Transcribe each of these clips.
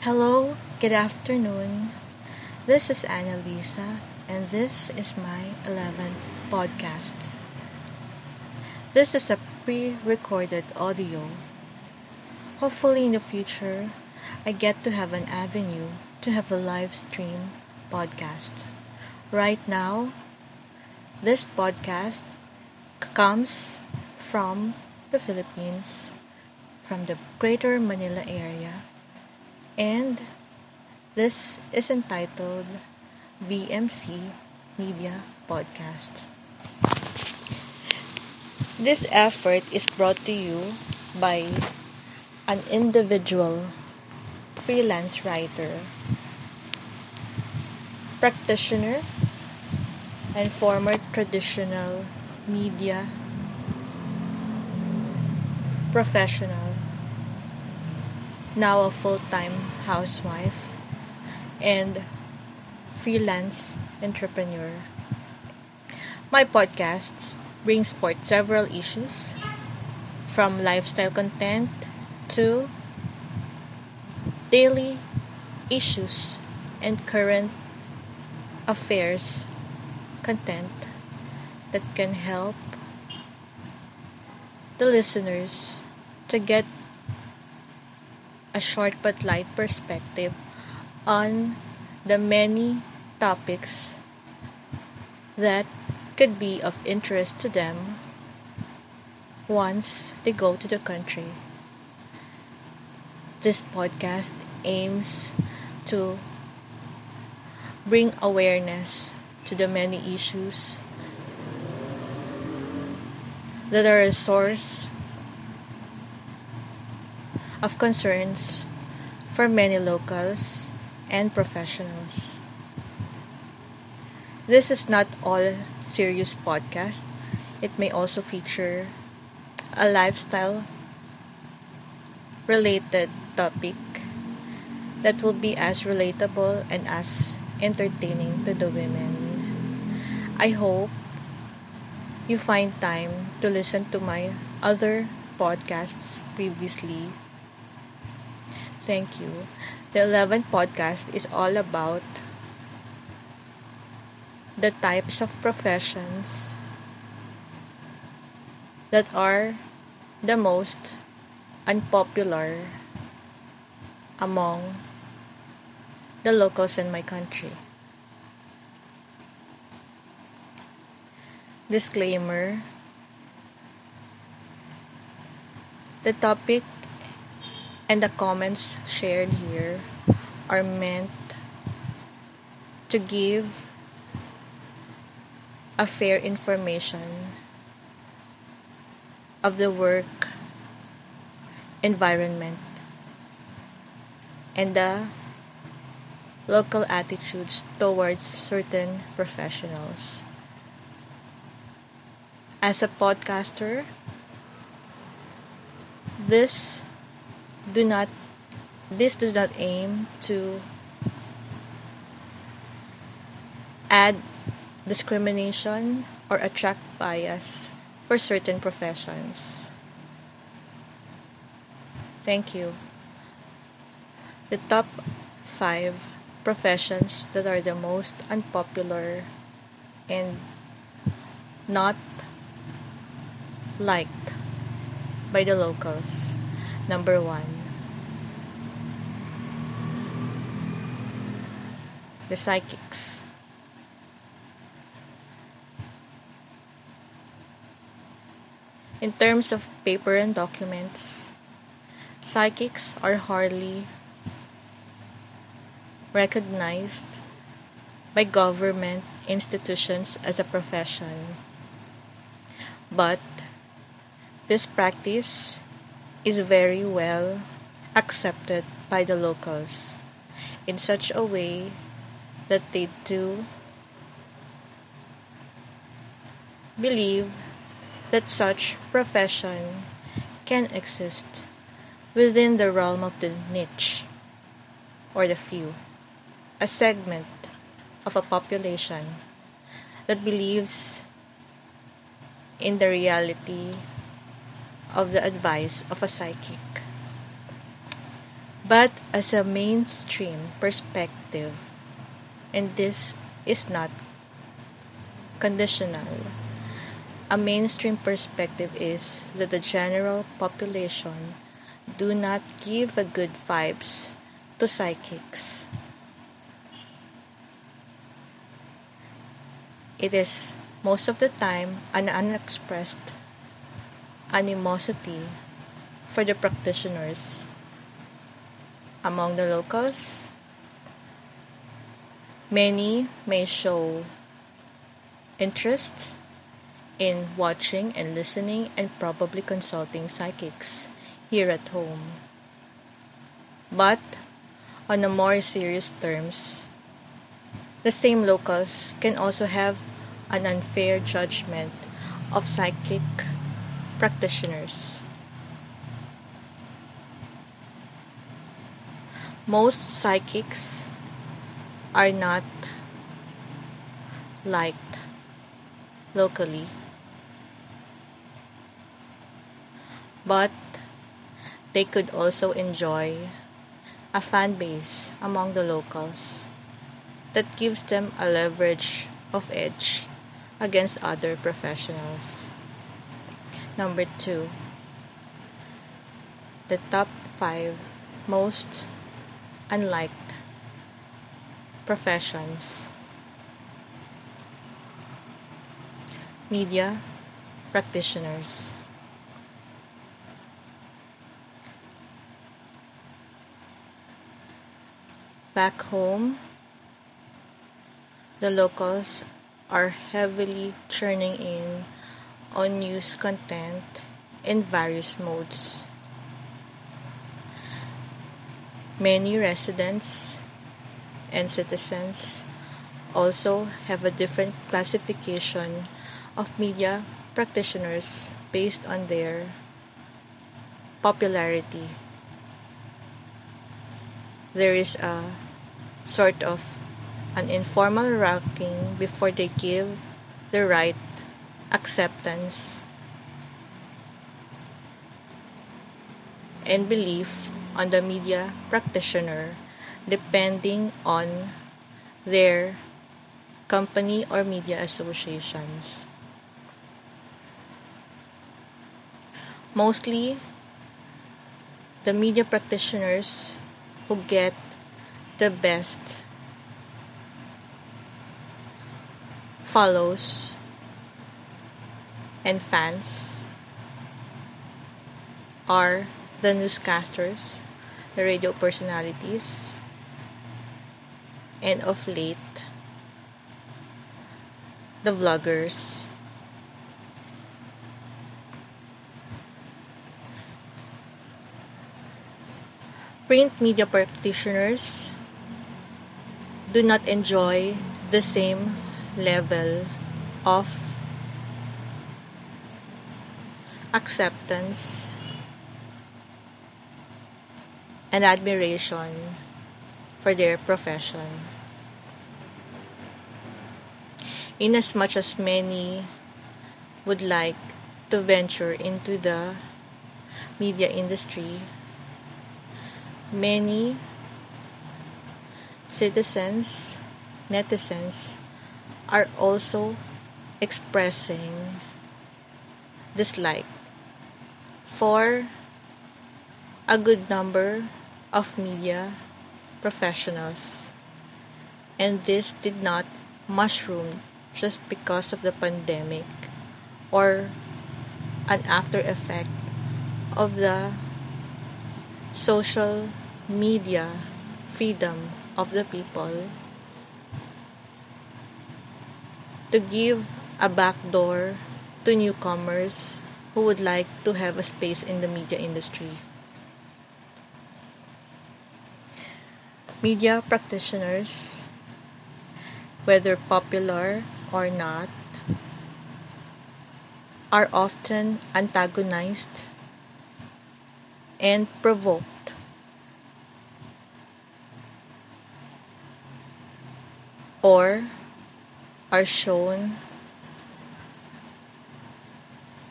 Hello, good afternoon. This is Annalisa, and this is my 11th podcast. This is a pre recorded audio. Hopefully, in the future, I get to have an avenue to have a live stream podcast. Right now, this podcast comes from the Philippines, from the Greater Manila area, and this is entitled VMC Media Podcast. This effort is brought to you by an individual freelance writer, practitioner, and former traditional media professional, now a full-time housewife and freelance entrepreneur. My podcast brings forth several issues from lifestyle content to daily issues and current affairs content that can help the listeners to get a short but light perspective on the many topics that could be of interest to them once they go to the country. This podcast aims to bring awareness to the many issues that are a source of concerns for many locals and professionals. This is not all serious podcast. It may also feature a lifestyle related topic that will be as relatable and as entertaining to the women. I hope you find time to listen to my other podcasts previously. Thank you. The 11th podcast is all about the types of professions that are the most unpopular among the locals in my country. Disclaimer: the topic and the comments shared here are meant to give a fair information of the work environment and the local attitudes towards certain professionals. As a podcaster, this does not aim to add discrimination or attract bias for certain professions. Thank you. The top 5 professions that are the most unpopular and not liked by the locals. Number 1, the psychics. In terms of paper and documents, psychics are hardly recognized by government institutions as a profession. But this practice is very well accepted by the locals in such a way that they do believe that such profession can exist within the realm of the niche or the few, a segment of a population that believes in the reality of the advice of a psychic. But as a mainstream perspective, and this is not conditional, a mainstream perspective is that the general population do not give a good vibes to psychics. It is most of the time an unexpressed animosity for the practitioners. Among the locals, many may show interest in watching and listening and probably consulting psychics here at home. But on a more serious terms, the same locals can also have an unfair judgment of psychic practitioners. Most psychics are not liked locally, but they could also enjoy a fan base among the locals that gives them a leverage of edge against other professionals. Number 2, the top 5 most unliked professions. Media practitioners. Back home, the locals are heavily churning in on news content in various modes. Many residents and citizens also have a different classification of media practitioners based on their popularity. There is a sort of an informal ranking before they give the right acceptance and belief on the media practitioner depending on their company or media associations. Mostly, the media practitioners who get the best follows and fans are the newscasters, the radio personalities, and of late, the vloggers. Print media practitioners do not enjoy the same level of acceptance and admiration for their profession. Inasmuch as many would like to venture into the media industry, many citizens, netizens, are also expressing dislike for a good number of media professionals, and this did not mushroom just because of the pandemic or an after effect of the social media freedom of the people to give a backdoor to newcomers who would like to have a space in the media industry. Media practitioners, whether popular or not, are often antagonized and provoked or are shown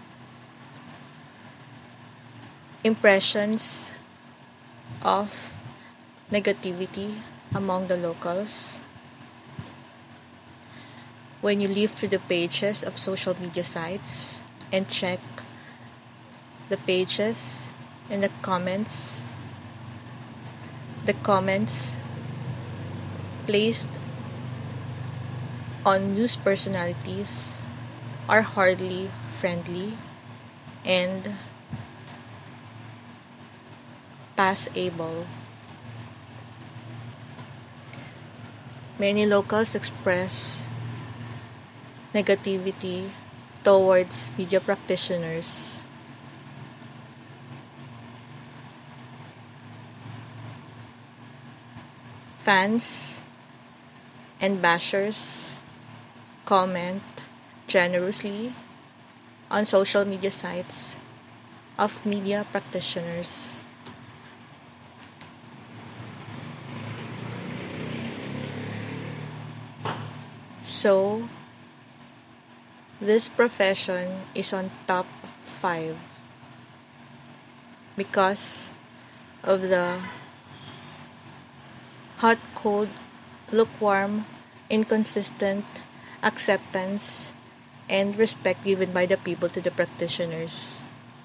impressions of negativity among the locals. When you leaf through the pages of social media sites and check the pages and the comments placed on news personalities are hardly friendly and passable. Many locals express negativity towards media practitioners. Fans and bashers comment generously on social media sites of media practitioners. So, this profession is on top 5 because of the hot, cold, lukewarm, inconsistent acceptance and respect given by the people to the practitioners.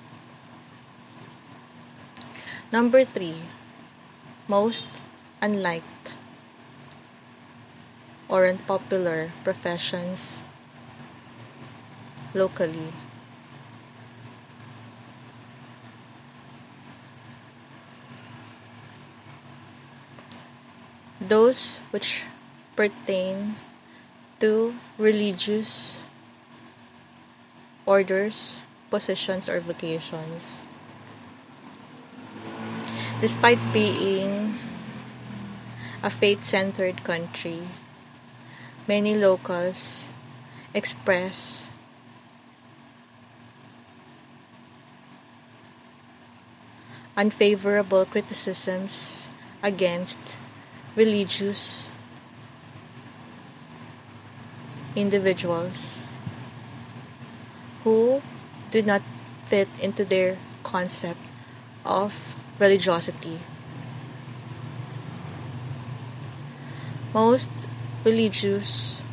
Number 3, most unliked or unpopular professions locally. Those which pertain to religious orders, positions, or vocations. Despite being a faith-centered country, many locals express unfavorable criticisms against religious individuals who do not fit into their concept of religiosity. Most religious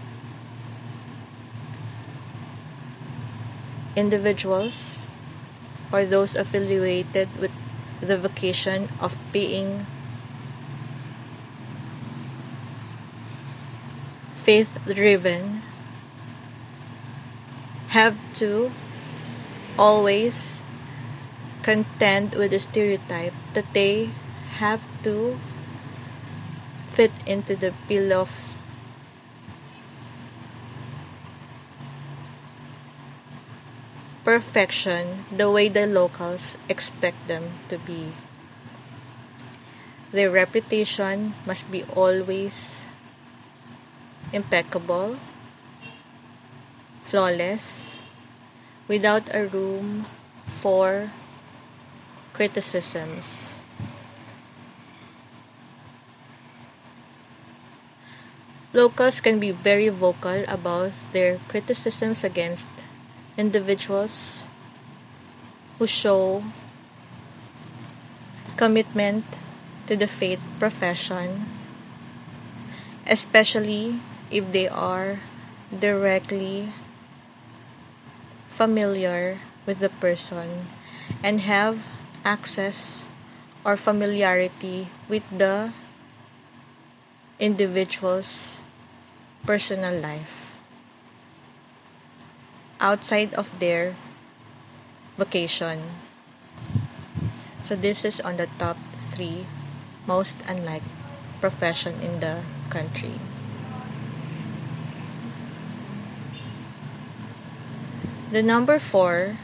individuals or those affiliated with the vocation of being faith-driven have to always contend with the stereotype that they have to fit into the bill of perfection the way the locals expect them to be. Their reputation must be always impeccable, flawless, without a room for criticisms. Locals can be very vocal about their criticisms against individuals who show commitment to the faith profession, especially if they are directly familiar with the person and have access or familiarity with the individual's personal life outside of their vocation. So this is on the top 3 most unliked profession in the country. The number 4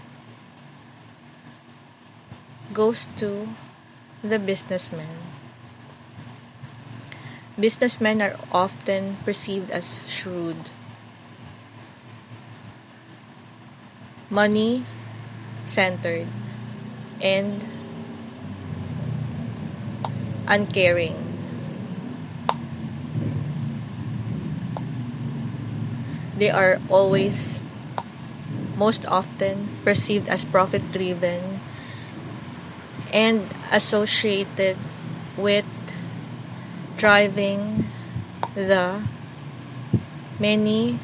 goes to the businessman. Businessmen are often perceived as shrewd, money-centered, and uncaring. They are always, most often, perceived as profit-driven and associated with driving the many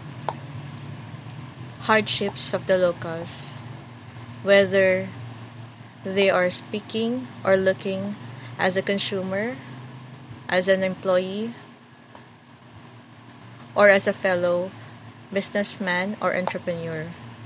hardships of the locals, whether they are speaking or looking as a consumer, as an employee, or as a fellow businessman or entrepreneur.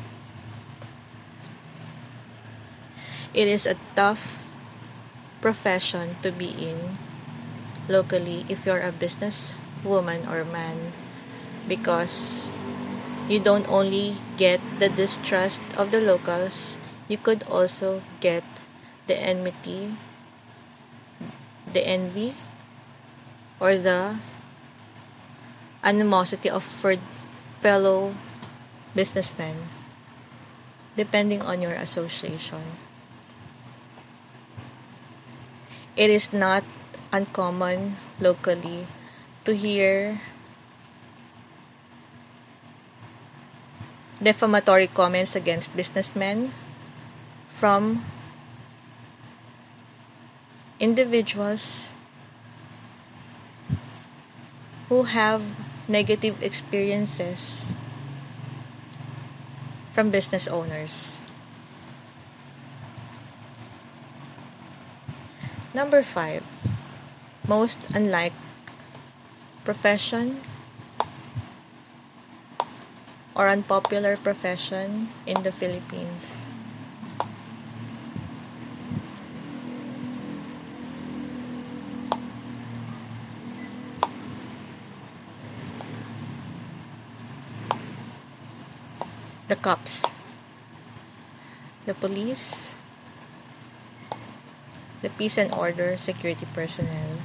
It is a tough profession to be in locally if you're a business woman or man, because you don't only get the distrust of the locals, you could also get the enmity, the envy, or the animosity of fellow businessmen, depending on your association. It is not uncommon locally to hear defamatory comments against businessmen from individuals who have negative experiences from business owners. Number 5, most unlike profession or unpopular profession in the Philippines. The cops, the police, the peace and order security personnel.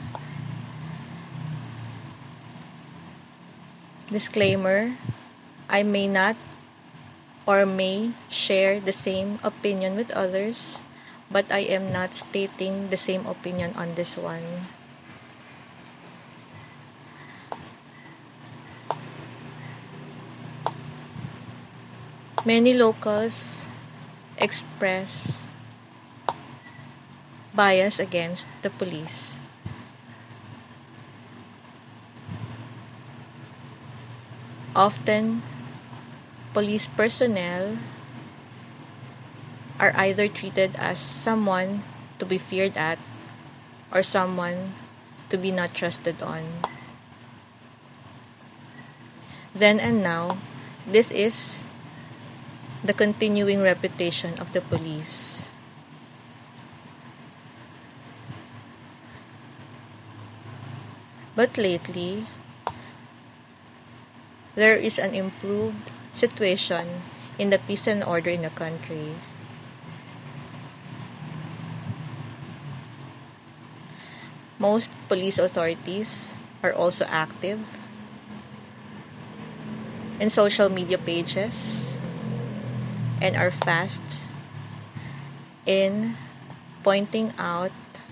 Disclaimer, I may not or may share the same opinion with others, but I am not stating the same opinion on this one. Many locals express bias against the police. Often, police personnel are either treated as someone to be feared at or someone to be not trusted on. Then and now, this is the continuing reputation of the police. But lately, there is an improved situation in the peace and order in the country. Most police authorities are also active in social media pages and are fast in pointing out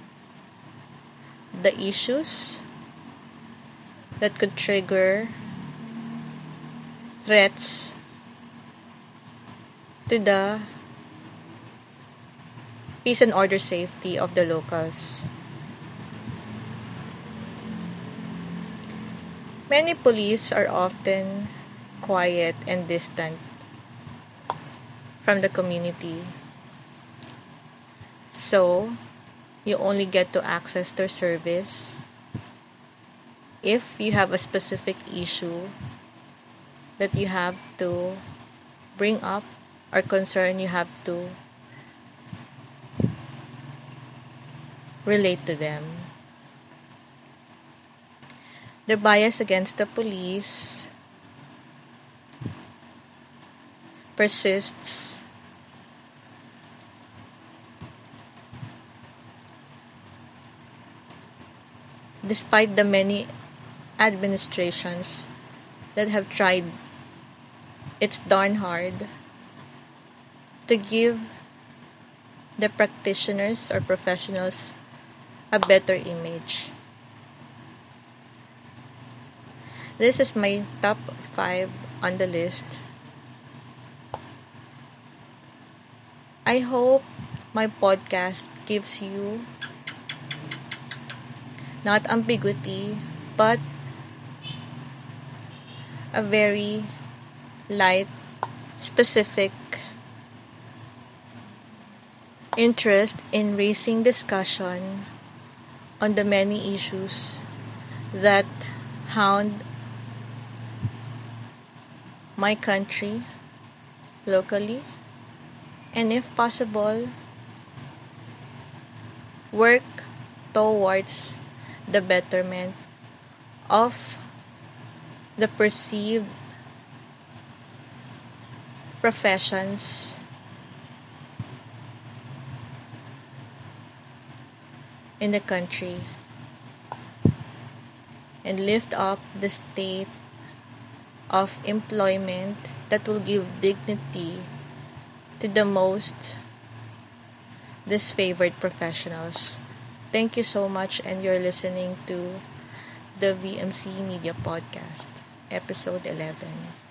the issues that could trigger threats to the peace and order safety of the locals. Many police are often quiet and distant from the community. So, you only get to access their service if you have a specific issue that you have to bring up or concern you have to relate to them. The bias against the police persists despite the many administrations that have tried its darn hard to give the practitioners or professionals a better image. This is my top 5 on the list. I hope my podcast gives you not ambiguity, but a very light, specific interest in raising discussion on the many issues that hound my country locally, and if possible, work towards the betterment of the perceived professions in the country and lift up the state of employment that will give dignity to the most disfavored professionals. Thank you so much, and you're listening to the VMC Media Podcast, episode 11.